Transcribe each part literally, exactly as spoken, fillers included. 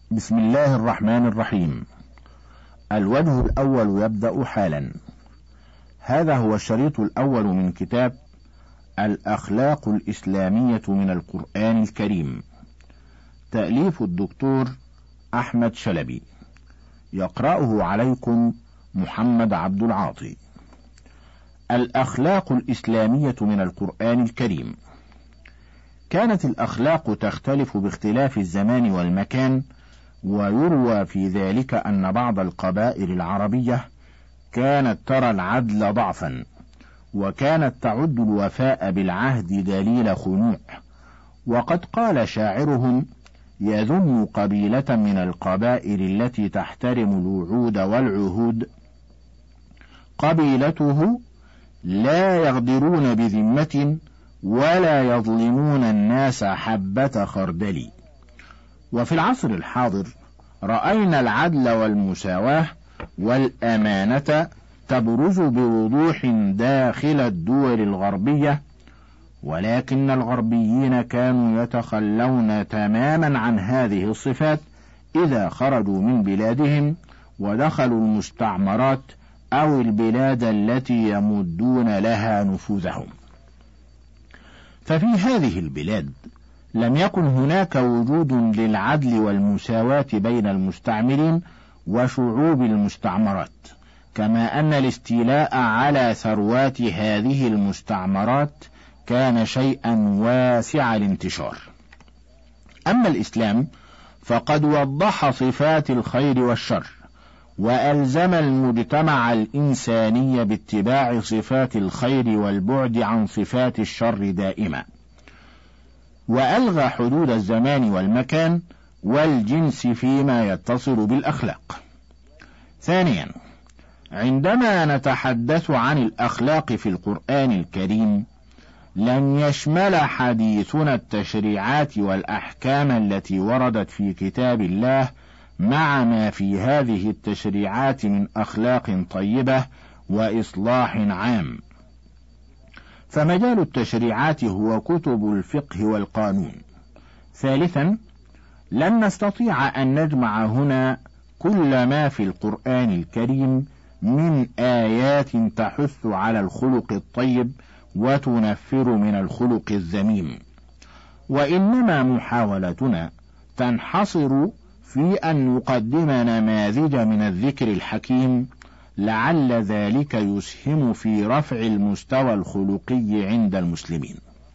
بسم الله الرحمن الرحيم. الوجه الأول يبدأ حالا. هذا هو الشريط الأول من كتاب الأخلاق الإسلامية من القرآن الكريم، تأليف الدكتور أحمد شلبي، يقرأه عليكم محمد عبد العاطي. الأخلاق الإسلامية من القرآن الكريم. كانت الأخلاق تختلف باختلاف الزمان والمكان، ويروى في ذلك أن بعض القبائل العربية كانت ترى العدل ضعفا، وكانت تعد الوفاء بالعهد دليل خنوع. وقد قال شاعرهم: يذم قبيلة من القبائل التي تحترم الوعود والعهود قبيلته لا يغدرون بذمة ولا يظلمون الناس حبة خردل. وفي العصر الحاضر رأينا العدل والمساواة والأمانة تبرز بوضوح داخل الدول الغربية، ولكن الغربيين كانوا يتخلون تماما عن هذه الصفات إذا خرجوا من بلادهم ودخلوا المستعمرات أو البلاد التي يمدون لها نفوذهم. ففي هذه البلاد لم يكن هناك وجود للعدل والمساواة بين المستعمرين وشعوب المستعمرات، كما أن الاستيلاء على ثروات هذه المستعمرات كان شيئا واسع الانتشار. أما الإسلام فقد وضح صفات الخير والشر، وألزم المجتمع الإنساني باتباع صفات الخير والبعد عن صفات الشر دائما، وألغى حدود الزمان والمكان والجنس فيما يتصل بالأخلاق. ثانيا، عندما نتحدث عن الأخلاق في القرآن الكريم لن يشمل حديثنا التشريعات والأحكام التي وردت في كتاب الله مع ما في هذه التشريعات من أخلاق طيبة وإصلاح عام، فمجال التشريعات هو كتب الفقه والقانون. ثالثا، لن نستطيع أن نجمع هنا كل ما في القرآن الكريم من آيات تحث على الخلق الطيب وتنفر من الخلق الذميم، وإنما محاولتنا تنحصر في أن نقدم نماذج من الذكر الحكيم، لعل ذلك يسهم في رفع المستوى الخلقي عند المسلمين.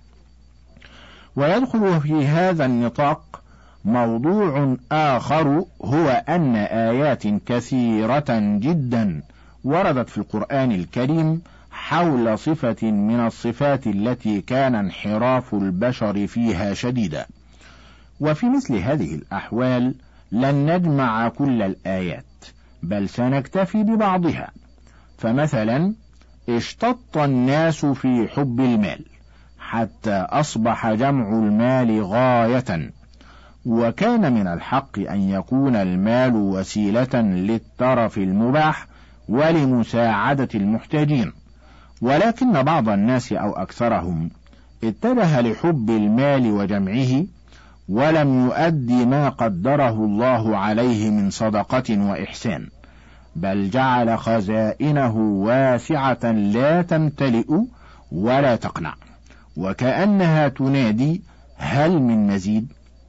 ويدخل في هذا النطاق موضوع آخر، هو أن آيات كثيرة جدا وردت في القرآن الكريم حول صفة من الصفات التي كان انحراف البشر فيها شديدا، وفي مثل هذه الأحوال لن نجمع كل الآيات، بل سنكتفي ببعضها. فمثلا، اشتط الناس في حب المال حتى أصبح جمع المال غاية، وكان من الحق أن يكون المال وسيلة للترف المباح ولمساعدة المحتاجين، ولكن بعض الناس أو أكثرهم اتجه لحب المال وجمعه ولم يؤدي ما قدره الله عليه من صدقة وإحسان، بل جعل خزائنه واسعة لا تمتلئ ولا تقنع، وكأنها تنادي: هل من مزيد؟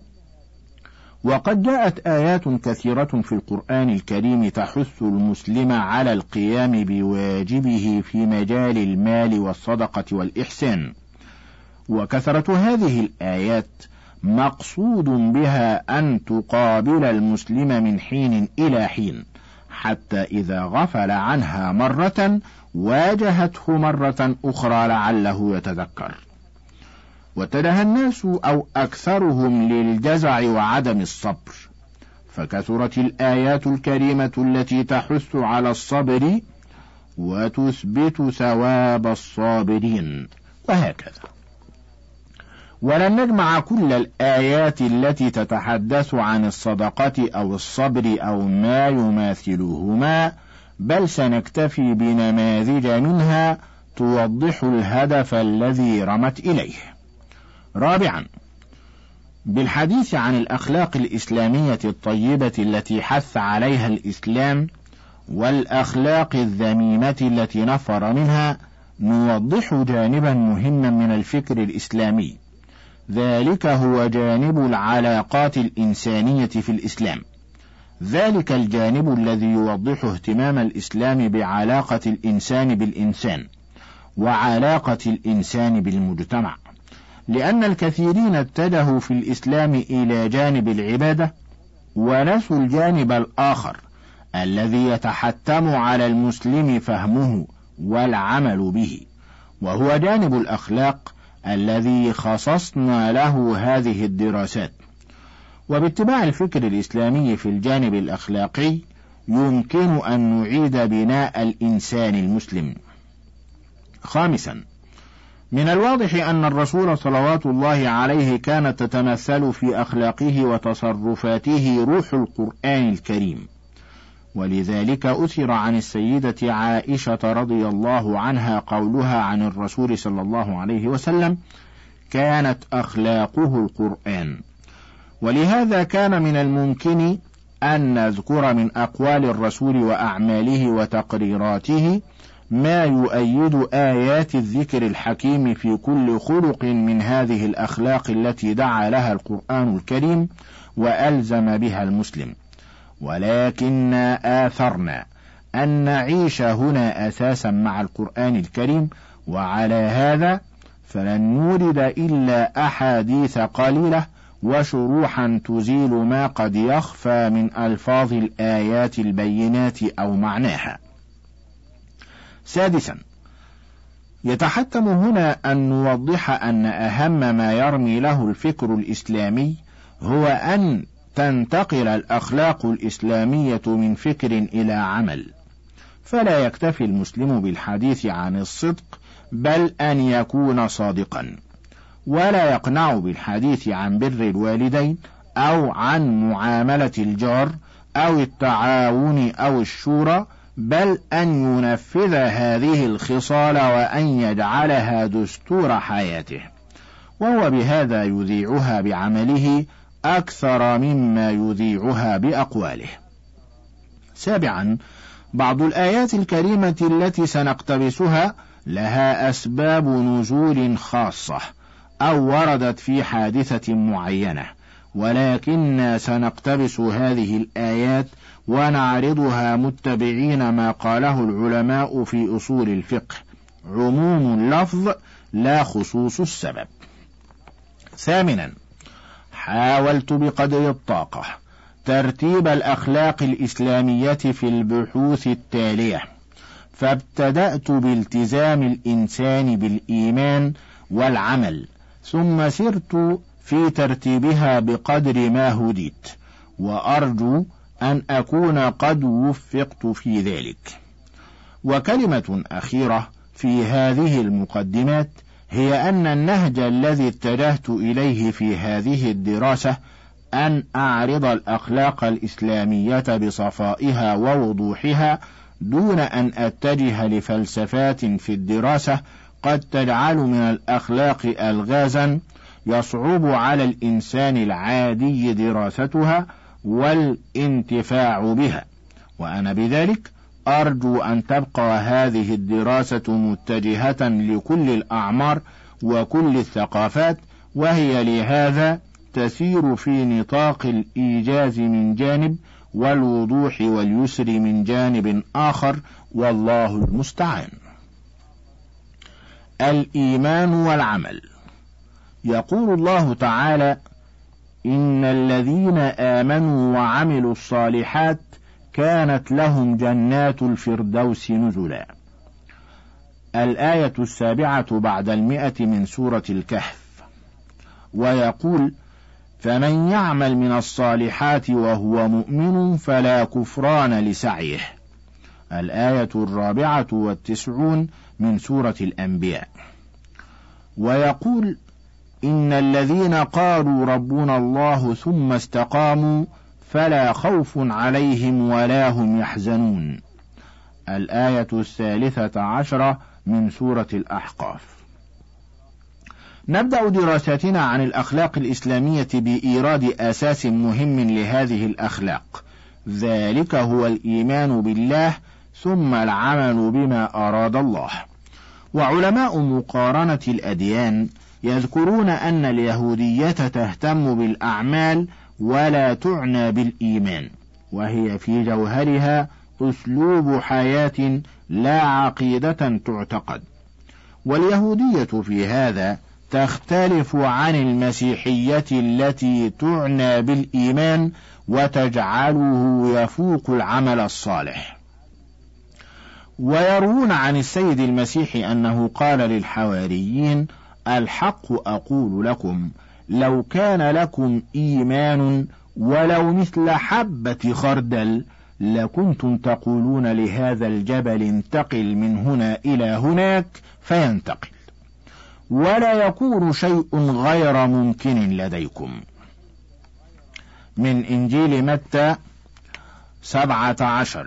وقد جاءت آيات كثيرة في القرآن الكريم تحث المسلم على القيام بواجبه في مجال المال والصدقة والإحسان، وكثرة هذه الآيات مقصود بها أن تقابل المسلم من حين إلى حين، حتى إذا غفل عنها مرة واجهته مرة أخرى لعله يتذكر. واتجه الناس أو أكثرهم للجزع وعدم الصبر، فكثرت الآيات الكريمة التي تحث على الصبر وتثبت ثواب الصابرين، وهكذا. ولن نجمع كل الآيات التي تتحدث عن الصدقة أو الصبر أو ما يماثلهما، بل سنكتفي بنماذج منها توضح الهدف الذي رمت إليه. رابعا، بالحديث عن الأخلاق الإسلامية الطيبة التي حث عليها الإسلام والأخلاق الذميمة التي نفر منها، نوضح جانبا مهما من الفكر الإسلامي، ذلك هو جانب العلاقات الإنسانية في الإسلام. ذلك الجانب الذي يوضح اهتمام الإسلام بعلاقة الإنسان بالإنسان وعلاقة الإنسان بالمجتمع، لأن الكثيرين اتجهوا في الإسلام إلى جانب العبادة ونسوا الجانب الآخر الذي يتحتم على المسلم فهمه والعمل به، وهو جانب الأخلاق الذي خصصنا له هذه الدراسات. وباتباع الفكر الإسلامي في الجانب الأخلاقي يمكن أن نعيد بناء الإنسان المسلم. خامسا، من الواضح أن الرسول صلوات الله عليه كانت تتمثل في أخلاقه وتصرفاته روح القرآن الكريم، ولذلك أثر عن السيدة عائشة رضي الله عنها قولها عن الرسول صلى الله عليه وسلم: كانت أخلاقه القرآن. ولهذا كان من الممكن أن نذكر من أقوال الرسول وأعماله وتقريراته ما يؤيد آيات الذكر الحكيم في كل خلق من هذه الأخلاق التي دعا لها القرآن الكريم وألزم بها المسلم، ولكننا آثرنا أن نعيش هنا أساسا مع القرآن الكريم، وعلى هذا فلن نورد إلا أحاديث قليلة وشروحا تزيل ما قد يخفى من ألفاظ الآيات البينات أو معناها. سادسا، يتحتم هنا أن نوضح أن أهم ما يرمي له الفكر الإسلامي هو أن تنتقل الأخلاق الإسلامية من فكر إلى عمل، فلا يكتفي المسلم بالحديث عن الصدق، بل أن يكون صادقا، ولا يقنع بالحديث عن بر الوالدين أو عن معاملة الجار أو التعاون أو الشورى، بل أن ينفذ هذه الخصال وأن يجعلها دستور حياته، وهو بهذا يذيعها بعمله أكثر مما يذيعها بأقواله. سابعا، بعض الآيات الكريمة التي سنقتبسها لها أسباب نزول خاصة أو وردت في حادثة معينة، ولكننا سنقتبس هذه الآيات ونعرضها متبعين ما قاله العلماء في أصول الفقه: عموم اللفظ لا خصوص السبب. ثامنا، حاولت بقدر الطاقة ترتيب الأخلاق الإسلامية في البحوث التالية، فابتدأت بالتزام الإنسان بالإيمان والعمل، ثم سرت في ترتيبها بقدر ما هديت، وأرجو أن أكون قد وفقت في ذلك. وكلمة أخيرة في هذه المقدمات هي أن النهج الذي اتجهت إليه في هذه الدراسة أن أعرض الأخلاق الإسلامية بصفائها ووضوحها، دون أن أتجه لفلسفات في الدراسة قد تجعل من الأخلاق ألغازا يصعب على الإنسان العادي دراستها والانتفاع بها، وأنا بذلك أرجو أن تبقى هذه الدراسة متجهة لكل الأعمار وكل الثقافات، وهي لهذا تسير في نطاق الإيجاز من جانب والوضوح واليسر من جانب آخر، والله المستعان. الإيمان والعمل. يقول الله تعالى: إن الذين آمنوا وعملوا الصالحات كانت لهم جنات الفردوس نزلا. الآية السابعة بعد المئة من سورة الكهف. ويقول: فمن يعمل من الصالحات وهو مؤمن فلا كفران لسعيه. الآية الرابعة والتسعون من سورة الأنبياء. ويقول: إن الذين قالوا ربنا الله ثم استقاموا فلا خوف عليهم ولا هم يحزنون. الآية الثالثة عشرة من سورة الأحقاف. نبدأ دراستنا عن الأخلاق الإسلامية بإيراد أساس مهم لهذه الأخلاق، ذلك هو الإيمان بالله ثم العمل بما أراد الله. وعلماء مقارنة الأديان يذكرون أن اليهودية تهتم بالأعمال ولا تعنى بالإيمان، وهي في جوهرها أسلوب حياة لا عقيدة تعتقد. واليهودية في هذا تختلف عن المسيحية التي تعنى بالإيمان وتجعله يفوق العمل الصالح. ويروون عن السيد المسيح أنه قال للحواريين: الحق أقول لكم لو كان لكم إيمان ولو مثل حبة خردل لكنتم تقولون لهذا الجبل انتقل من هنا إلى هناك فينتقل، ولا يكون شيء غير ممكن لديكم. من إنجيل متى سبعة عشر.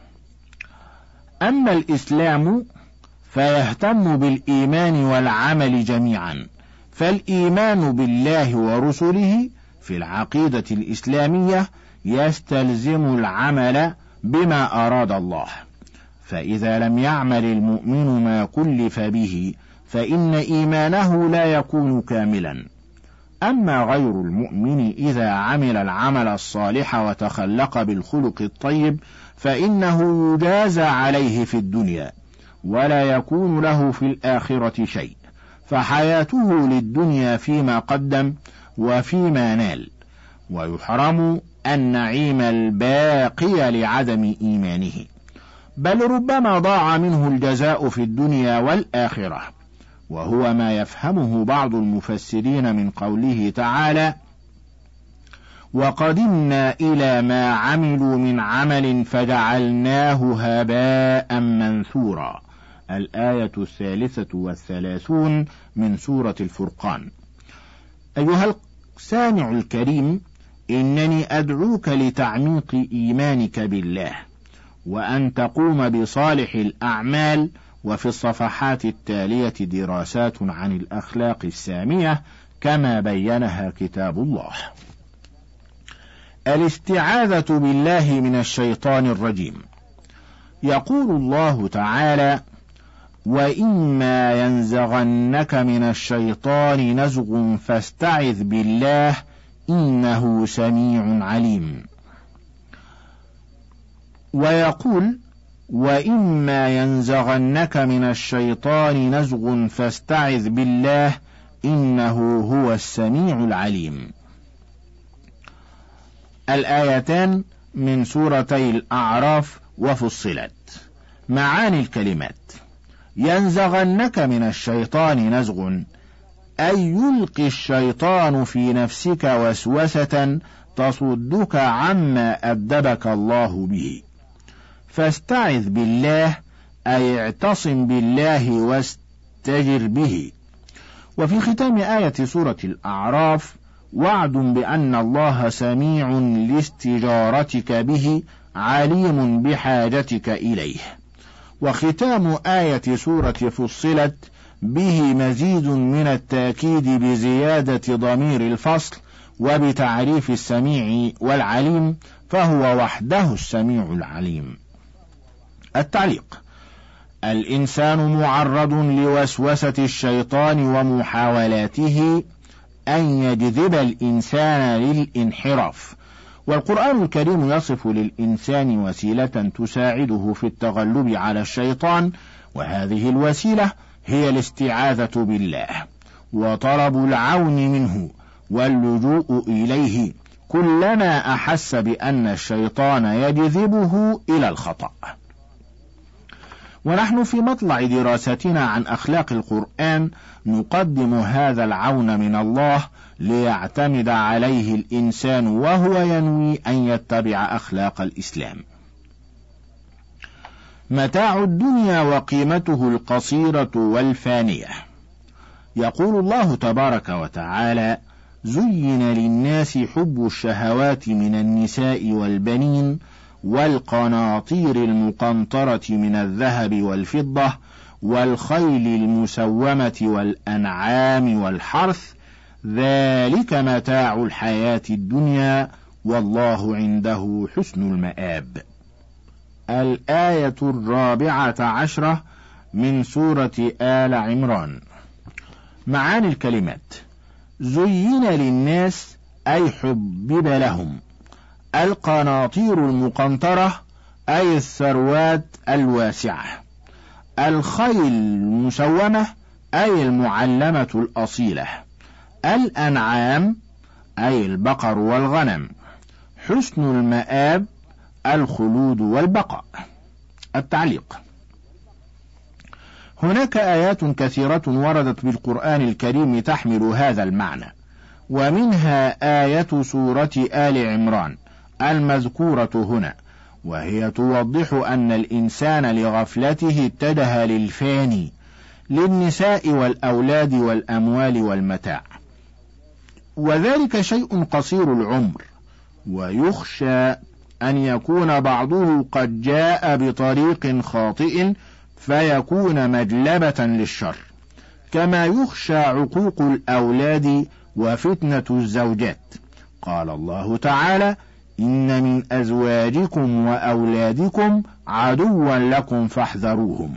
أما الإسلام فيهتم بالإيمان والعمل جميعا، فالإيمان بالله ورسله في العقيدة الإسلامية يستلزم العمل بما أراد الله، فإذا لم يعمل المؤمن ما كلف به فإن إيمانه لا يكون كاملا. أما غير المؤمن إذا عمل العمل الصالح وتخلق بالخلق الطيب فإنه يجازى عليه في الدنيا ولا يكون له في الآخرة شيء، فحياته للدنيا فيما قدم وفيما نال، ويحرم النعيم الباقي لعدم إيمانه، بل ربما ضاع منه الجزاء في الدنيا والآخرة، وهو ما يفهمه بعض المفسرين من قوله تعالى: وقدمنا إلى ما عملوا من عمل فجعلناه هباء منثورا، الآية الثالثة والثلاثون من سورة الفرقان. أيها السامع الكريم، إنني أدعوك لتعميق إيمانك بالله وأن تقوم بصالح الأعمال، وفي الصفحات التالية دراسات عن الأخلاق السامية كما بينها كتاب الله. الاستعاذة بالله من الشيطان الرجيم. يقول الله تعالى: وإما ينزغنك من الشيطان نزغ فاستعذ بالله إنه سميع عليم. ويقول: وإما ينزغنك من الشيطان نزغ فاستعذ بالله إنه هو السميع العليم. الآيتان من سورتي الأعراف وفصلت. معاني الكلمات: ينزغنك من الشيطان نزغ أي يلقي الشيطان في نفسك وسوسة تصدك عما أدبك الله به. فاستعذ بالله أي اعتصم بالله واستجر به. وفي ختام آية سورة الأعراف وعد بأن الله سميع لاستجارتك به عليم بحاجتك إليه. وختام آية سورة فصلت به مزيد من التأكيد بزيادة ضمير الفصل وبتعريف السميع والعليم، فهو وحده السميع العليم. التعليق: الإنسان معرض لوسوسة الشيطان ومحاولاته أن يجذب الإنسان للانحراف، والقرآن الكريم يصف للإنسان وسيلة تساعده في التغلب على الشيطان، وهذه الوسيلة هي الاستعاذة بالله وطلب العون منه واللجوء إليه كلما أحس بأن الشيطان يجذبه إلى الخطأ. ونحن في مطلع دراستنا عن أخلاق القرآن نقدم هذا العون من الله ليعتمد عليه الإنسان وهو ينوي أن يتبع أخلاق الإسلام. متاع الدنيا وقيمته القصيرة والفانية. يقول الله تبارك وتعالى: زين للناس حب الشهوات من النساء والبنين والقناطير المقنطرة من الذهب والفضة والخيل المسومة والأنعام والحرث، ذلك متاع الحياة الدنيا والله عنده حسن المآب. الآية الرابعة عشرة من سورة آل عمران. معاني الكلمات: زين للناس أي حبب لهم، القناطير المقنطرة أي الثروات الواسعة، الخيل المسومة أي المعلمة الأصيلة، الأنعام أي البقر والغنم، حسن المآب الخلود والبقاء. التعليق: هناك آيات كثيرة وردت بالقرآن الكريم تحمل هذا المعنى، ومنها آية سورة آل عمران المذكورة هنا، وهي توضح أن الإنسان لغفلته اتجه للفاني، للنساء والأولاد والأموال والمتاع، وذلك شيء قصير العمر، ويخشى أن يكون بعضه قد جاء بطريق خاطئ فيكون مجلبة للشر، كما يخشى عقوق الأولاد وفتنة الزوجات. قال الله تعالى: إن من أزواجكم وأولادكم عدوا لكم فاحذروهم.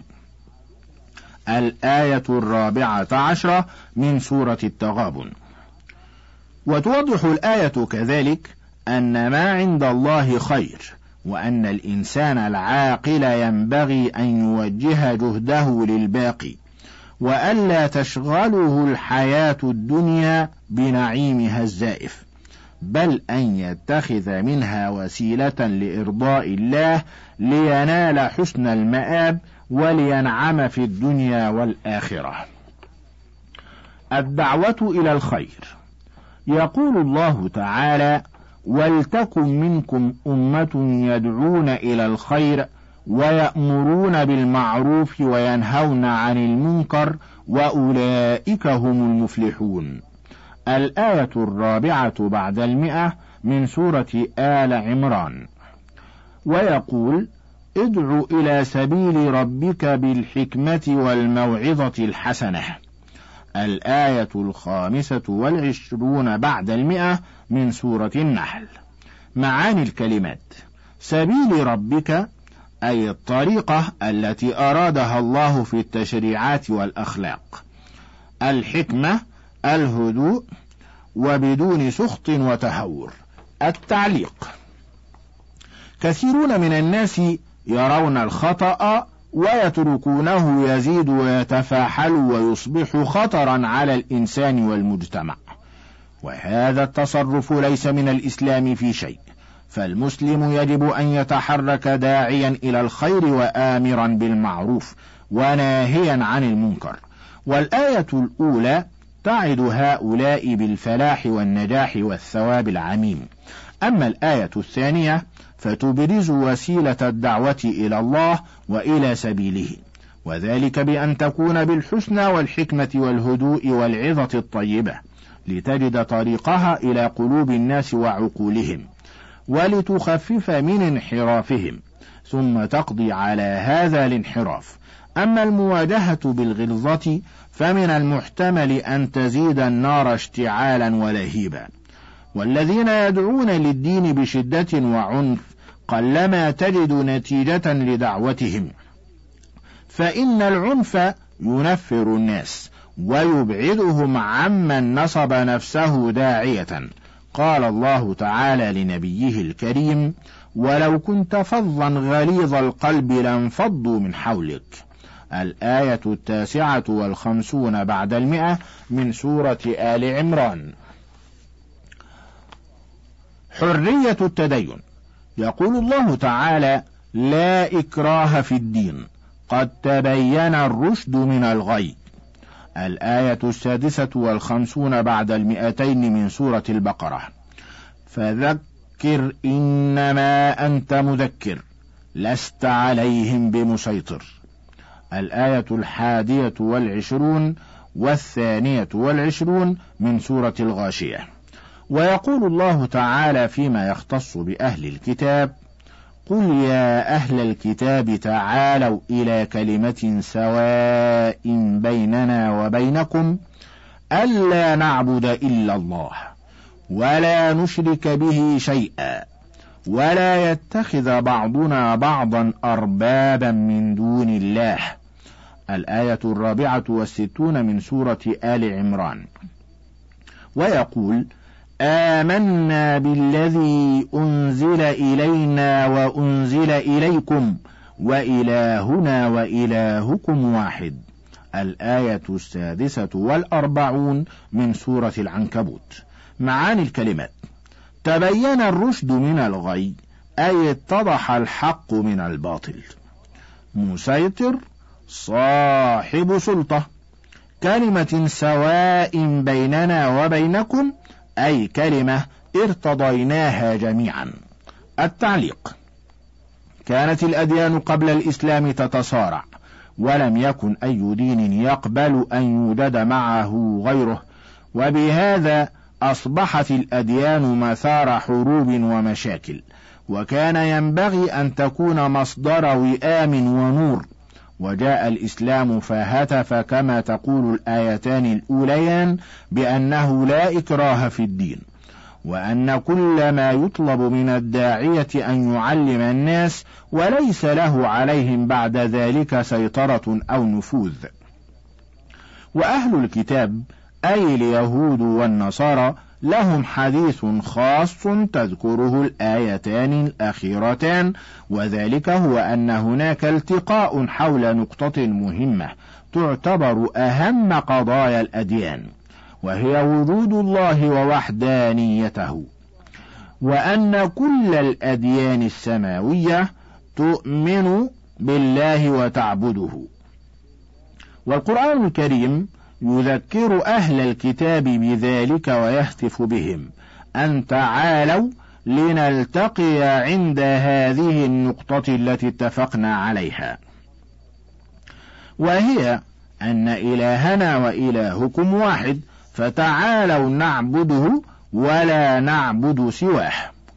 الآية الرابعة عشرة من سورة التغابن. وتوضح الآية كذلك أن ما عند الله خير، وأن الإنسان العاقل ينبغي أن يوجه جهده للباقي، وألا تشغله الحياة الدنيا بنعيمها الزائف، بل أن يتخذ منها وسيلة لإرضاء الله لينال حسن المآب ولينعم في الدنيا والآخرة. الدعوة إلى الخير. يقول الله تعالى: ولتكن منكم أمة يدعون إلى الخير ويأمرون بالمعروف وينهون عن المنكر وأولئك هم المفلحون. الآية الرابعة بعد المئة من سورة آل عمران. ويقول: ادع إلى سبيل ربك بالحكمة والموعظة الحسنة. الآية الخامسة والعشرون بعد المئة من سورة النحل. معاني الكلمات: سبيل ربك أي الطريقة التي أرادها الله في التشريعات والأخلاق، الحكمة الهدوء وبدون سخط وتهور. التعليق: كثيرون من الناس يرون الخطأ ويتركونه يزيد ويتفاحل ويصبح خطرا على الإنسان والمجتمع، وهذا التصرف ليس من الإسلام في شيء، فالمسلم يجب أن يتحرك داعيا إلى الخير وآمرا بالمعروف وناهيا عن المنكر. والآية الأولى تعد هؤلاء بالفلاح والنجاح والثواب العميم، أما الآية الثانية فتبرز وسيلة الدعوة إلى الله وإلى سبيله، وذلك بأن تكون بالحسنى والحكمة والهدوء والعظة الطيبة، لتجد طريقها إلى قلوب الناس وعقولهم، ولتخفف من انحرافهم، ثم تقضي على هذا الانحراف. أما المواجهة بالغلظة فمن المحتمل أن تزيد النار اشتعالا ولهيبا، والذين يدعون للدين بشدة وعنف قلما تجد نتيجة لدعوتهم، فإن العنف ينفر الناس ويبعدهم عمن نصب نفسه داعية. قال الله تعالى لنبيه الكريم: ولو كنت فظا غليظ القلب لانفضوا من حولك. الآية التاسعة والخمسون بعد المئة من سورة آل عمران. حرية التدين. يقول الله تعالى: لا إكراه في الدين قد تبين الرشد من الغي. الآية السادسة والخمسون بعد المئتين من سورة البقرة. فذكر إنما أنت مذكر لست عليهم بمسيطر. الآية الحادية والعشرون والثانية والعشرون من سورة الغاشية. ويقول الله تعالى فيما يختص بأهل الكتاب: قل يا أهل الكتاب تعالوا إلى كلمة سواء بيننا وبينكم ألا نعبد إلا الله ولا نشرك به شيئا ولا يتخذ بعضنا بعضا أربابا من دون الله. الآية الرابعة والستون من سورة آل عمران. ويقول آمنا بالذي أنزل إلينا وأنزل إليكم وإلهنا وإلهكم واحد. الآية السادسة والأربعون من سورة العنكبوت. معاني الكلمات: تبين الرشد من الغي، أي اتضح الحق من الباطل. مسيطر، صاحب سلطة. كلمة سواء بيننا وبينكم، أي كلمة ارتضيناها جميعا. التعليق: كانت الأديان قبل الإسلام تتصارع، ولم يكن أي دين يقبل أن يوجد معه غيره، وبهذا أصبحت الأديان مثار حروب ومشاكل، وكان ينبغي أن تكون مصدر وئام ونور. وجاء الإسلام فهتف كما تقول الآيتان الأوليان بأنه لا إكراه في الدين، وأن كل ما يطلب من الداعية أن يعلم الناس وليس له عليهم بعد ذلك سيطرة أو نفوذ. وأهل الكتاب أي اليهود والنصارى لهم حديث خاص تذكره الآيتان الأخيرتان، وذلك هو أن هناك التقاء حول نقطة مهمة تعتبر أهم قضايا الأديان، وهي وجود الله ووحدانيته، وأن كل الأديان السماوية تؤمن بالله وتعبده. والقرآن الكريم يذكر أهل الكتاب بذلك ويهتف بهم أن تعالوا لنلتقي عند هذه النقطة التي اتفقنا عليها، وهي أن إلهنا وإلهكم واحد، فتعالوا نعبده ولا نعبد سواه.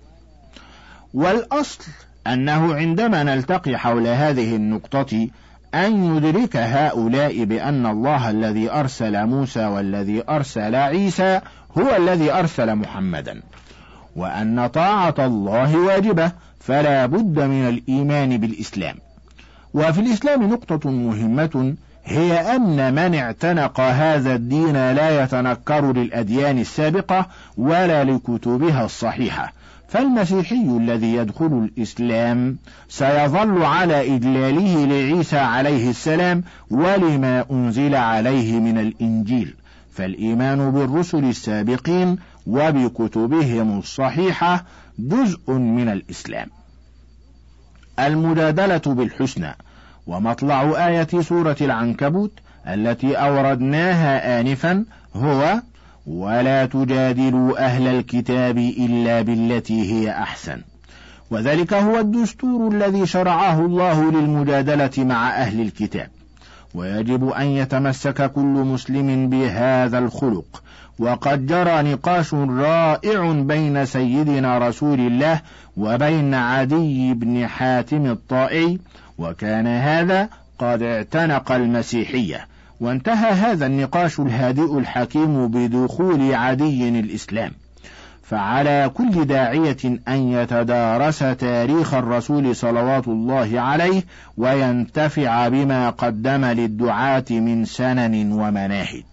والأصل أنه عندما نلتقي حول هذه النقطة أن يدرك هؤلاء بأن الله الذي أرسل موسى والذي أرسل عيسى هو الذي أرسل محمدا، وأن طاعة الله واجبة، فلا بد من الإيمان بالإسلام. وفي الإسلام نقطة مهمة، هي أن من اعتنق هذا الدين لا يتنكر للأديان السابقة ولا لكتبها الصحيحة، فالمسيحي الذي يدخل الإسلام سيظل على إجلاله لعيسى عليه السلام ولما أنزل عليه من الإنجيل، فالإيمان بالرسل السابقين وبكتبهم الصحيحة جزء من الإسلام. المجادلة بالحسنى. ومطلع آية سورة العنكبوت التي أوردناها آنفا هو ولا تجادلوا أهل الكتاب إلا بالتي هي أحسن، وذلك هو الدستور الذي شرعه الله للمجادلة مع أهل الكتاب، ويجب أن يتمسك كل مسلم بهذا الخلق. وقد جرى نقاش رائع بين سيدنا رسول الله وبين عدي بن حاتم الطائي، وكان هذا قد اعتنق المسيحية، وانتهى هذا النقاش الهادئ الحكيم بدخول عدي الإسلام. فعلى كل داعية أن يتدارس تاريخ الرسول صلوات الله عليه وينتفع بما قدم للدعاة من سنن ومناهج.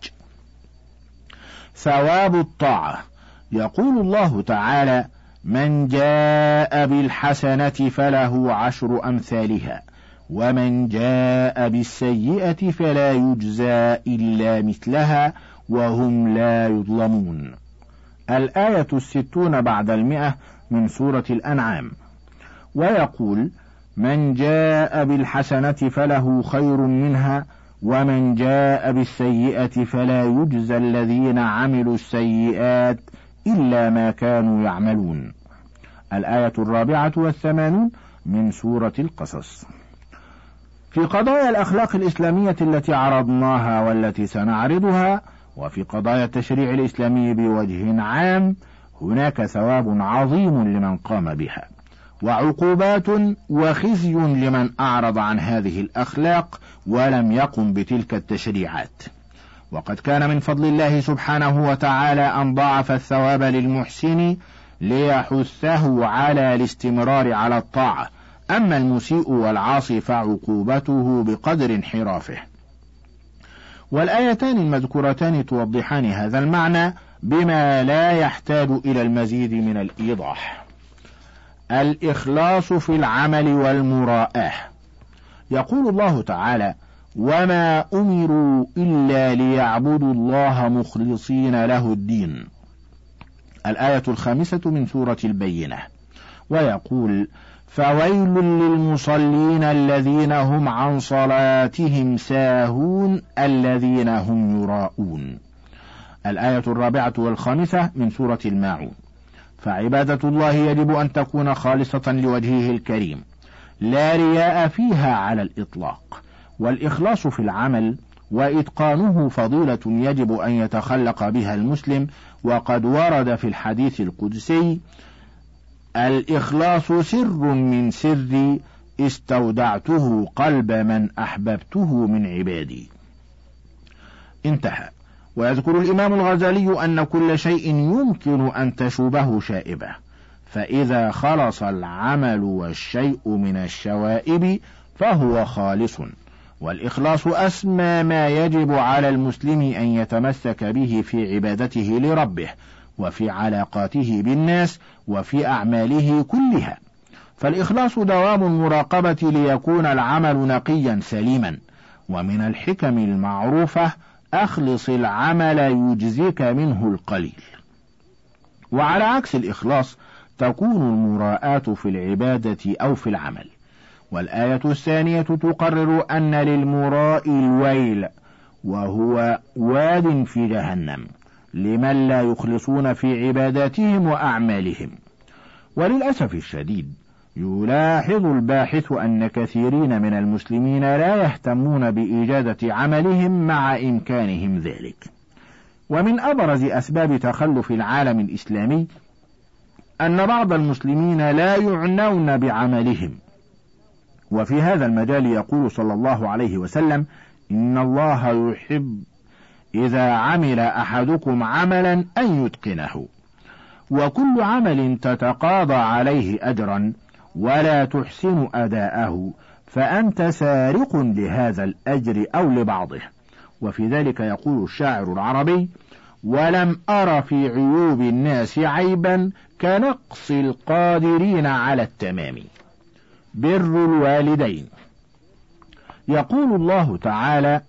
ثواب الطاعة. يقول الله تعالى: من جاء بالحسنة فله عشر أمثالها ومن جاء بالسيئة فلا يجزى إلا مثلها وهم لا يظلمون. الآية الستون بعد المئة من سورة الأنعام. ويقول: من جاء بالحسنة فله خير منها ومن جاء بالسيئة فلا يجزى الذين عملوا السيئات إلا ما كانوا يعملون. الآية الرابعة والثمانون من سورة القصص. في قضايا الأخلاق الإسلامية التي عرضناها والتي سنعرضها، وفي قضايا التشريع الإسلامي بوجه عام، هناك ثواب عظيم لمن قام بها، وعقوبات وخزي لمن أعرض عن هذه الأخلاق ولم يقم بتلك التشريعات. وقد كان من فضل الله سبحانه وتعالى أن ضاعف الثواب للمحسن ليحثه على الاستمرار على الطاعة، أما المسيء والعاصي فعقوبته بقدر انحرافه. والآيتان المذكورتان توضحان هذا المعنى بما لا يحتاج إلى المزيد من الإيضاح. الإخلاص في العمل والمراءة. يقول الله تعالى: وما أمروا إلا ليعبدوا الله مخلصين له الدين، الآية الخامسة من سورة البينة. ويقول: فويل للمصلين الذين هم عن صلاتهم ساهون الذين هم يراءون، الآية الرابعة والخامسة من سورة الماعون. فعبادة الله يجب أن تكون خالصة لوجهه الكريم، لا رياء فيها على الإطلاق. والإخلاص في العمل وإتقانه فضيلة يجب أن يتخلق بها المسلم، وقد ورد في الحديث القدسي: الإخلاص سر من سري استودعته قلب من أحببته من عبادي. انتهى. ويذكر الإمام الغزالي أن كل شيء يمكن أن تشوبه شائبة، فإذا خلص العمل والشيء من الشوائب فهو خالص. والإخلاص أسمى ما يجب على المسلم أن يتمسك به في عبادته لربه، وفي علاقاته بالناس، وفي أعماله كلها. فالإخلاص دوام المراقبة ليكون العمل نقيا سليما. ومن الحكم المعروفة: أخلص العمل يجزيك منه القليل. وعلى عكس الإخلاص تكون المراءة في العبادة أو في العمل. والآية الثانية تقرر أن للمراء الويل، وهو واد في جهنم، لمن لا يخلصون في عباداتهم وأعمالهم. وللأسف الشديد يلاحظ الباحث أن كثيرين من المسلمين لا يهتمون بإجادة عملهم مع إمكانهم ذلك. ومن أبرز أسباب تخلف العالم الإسلامي أن بعض المسلمين لا يعنون بعملهم. وفي هذا المجال يقول صلى الله عليه وسلم: إن الله يحب إذا عمل أحدكم عملا أن يتقنه. وكل عمل تتقاضى عليه أجرا ولا تحسن أداءه فأنت سارق لهذا الأجر أو لبعضه. وفي ذلك يقول الشاعر العربي: ولم أر في عيوب الناس عيبا كنقص القادرين على التمام. بر الوالدين. يقول الله تعالى: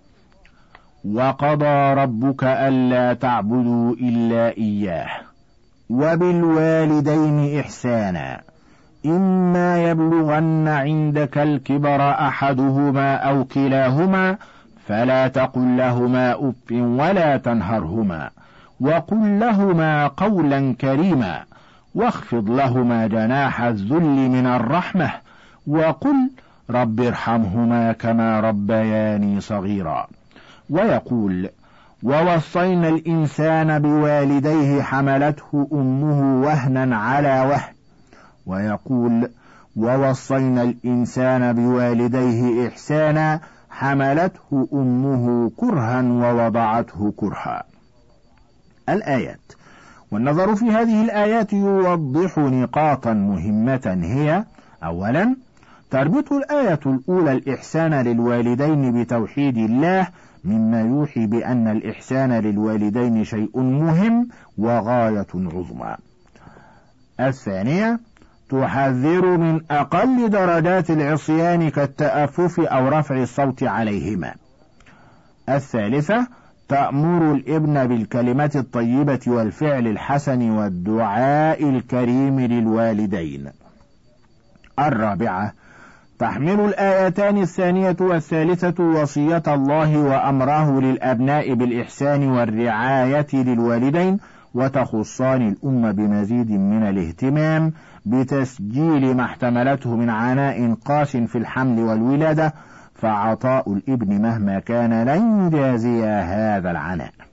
وقضى ربك ألا تعبدوا إلا إياه وبالوالدين إحسانا إما يبلغن عندك الكبر أحدهما أو كلاهما فلا تقل لهما أف ولا تنهرهما وقل لهما قولا كريما واخفض لهما جناح الذل من الرحمة وقل رب ارحمهما كما ربياني صغيرا. ويقول: ووصينا الإنسان بوالديه حملته أمه وهنا على وهن. ويقول: ووصينا الإنسان بوالديه إحسانا حملته أمه كرها ووضعته كرها. الآيات. والنظر في هذه الآيات يوضح نقاطا مهمة هي: أولا، تربط الآية الأولى الإحسان للوالدين بتوحيد الله، مما يوحي بأن الإحسان للوالدين شيء مهم وغاية عظمى. الثانية، تحذر من أقل درجات العصيان كالتأفف أو رفع الصوت عليهما. الثالثة، تأمر الابن بالكلمة الطيبة والفعل الحسن والدعاء الكريم للوالدين. الرابعة، تحمل الآيتان الثانية والثالثة وصية الله وأمره للأبناء بالإحسان والرعاية للوالدين، وتخصان الأمة بمزيد من الاهتمام بتسجيل ما احتملته من عناء قاس في الحمل والولادة، فعطاء الابن مهما كان لن يجازي هذا العناء.